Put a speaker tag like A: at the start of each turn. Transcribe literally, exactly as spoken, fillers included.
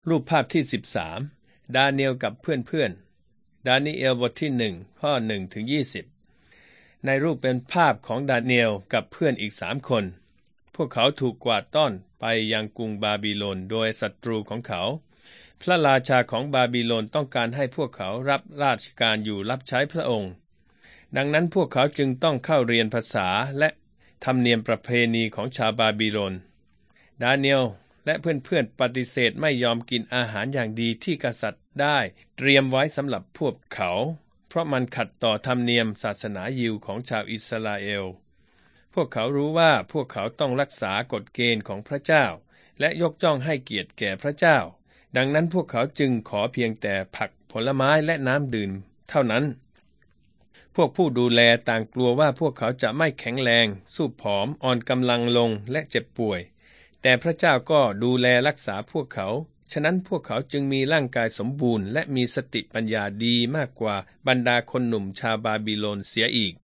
A: รูปภาพที่สิบสามดาเนียลกับเพื่อนๆดานิเอลบทที่หนึ่งข้อหนึ่งถึงยี่สิบในรูปเป็นภาพของดาเนียลกับเพื่อนอีกสามคนพวกเขาถูกกวาดต้อนไปยังกรุงบาบิโลนโดยศัตรูของเขาพระราชาของบาบิโลนต้องการให้พวกเขารับราชการอยู่รับใช้พระองค์ดังนั้นพวกเขาจึงต้องเข้าเรียนภาษาและธรรมเนียมประเพณีของชาวบาบิโลนดาเนียลและเพื่อนๆปฏิเสธไม่ยอมกินอาหารอย่างดีที่กษัตริย์ได้เตรียมไว้สำหรับพวกเขาเพราะมันขัดต่อธรรมเนียมศาสนายิวของชาวอิสราเอลพวกเขารู้ว่าพวกเขาต้องรักษากฎเกณฑ์ของพระเจ้าและยกย่องให้เกียรติแก่พระเจ้าดังนั้นพวกเขาจึงขอเพียงแต่ผักผลไม้และน้ำดื่มเท่านั้นพวกผู้ดูแลต่างกลัวว่าพวกเขาจะไม่แข็งแรงสู้ผอมอ่อนกำลังลงและเจ็บป่วยแต่พระเจ้าก็ดูแลรักษาพวกเขาฉะนั้นพวกเขาจึงมีร่างกายสมบูรณ์และมีสติปัญญาดีมากกว่าบรรดาคนหนุ่มชาวบาบิโลนเสียอีก